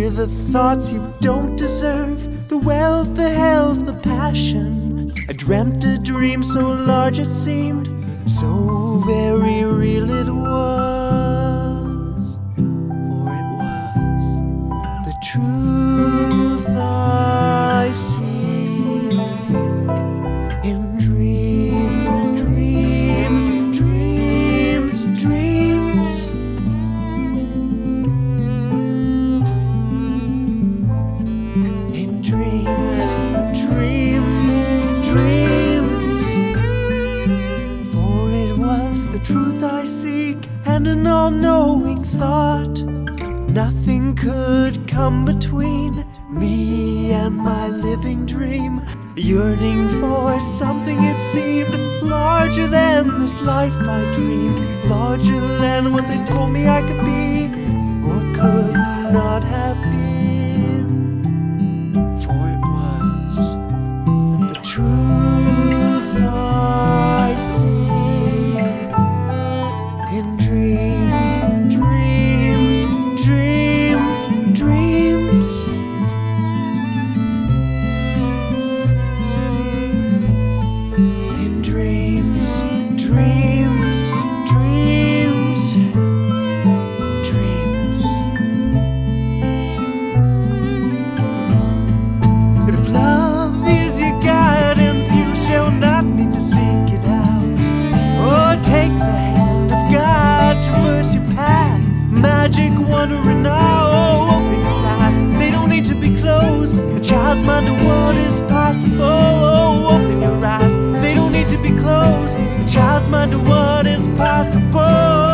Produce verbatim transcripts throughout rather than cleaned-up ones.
Fear the thoughts you don't deserve, the wealth, the health, the passion. I dreamt a dream so large it seemed, so very real it was. For it was the truth I seek in dreams, dreams, dreams, dreams. In dreams, dreams, dreams. For it was the truth I seek, and an all-knowing thought. Nothing could come between me and my living dream. Yearning for something it seemed larger than this life I dreamed, larger than what they told me I could be or could not have been. For it was the truth I see in dreams, dreams, dreams, dreams. In dreams, dreams, dreams, dreams. If love is your guidance, you shall not need to seek it out, or take the hand of God, traverse your path. Magic wandering now, oh, open your eyes. They don't need to be closed. A child's mind to what is possible. Oh, open your eyes. They don't need to be closed. A child's mind to what is possible.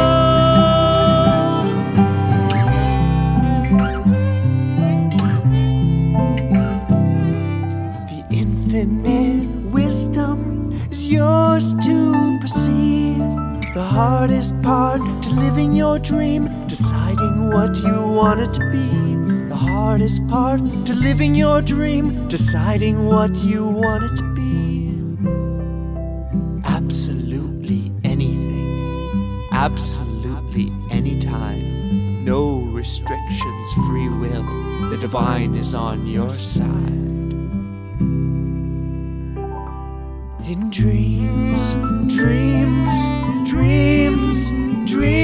The infinite wisdom is yours to perceive. The hardest part to living your dream, deciding what you want it to be. The hardest part to living your dream, deciding what you want it to be. Absolutely anything, absolutely anytime. No restrictions, free will. The divine is on your side. In dreams, dreams, dreams, dreams.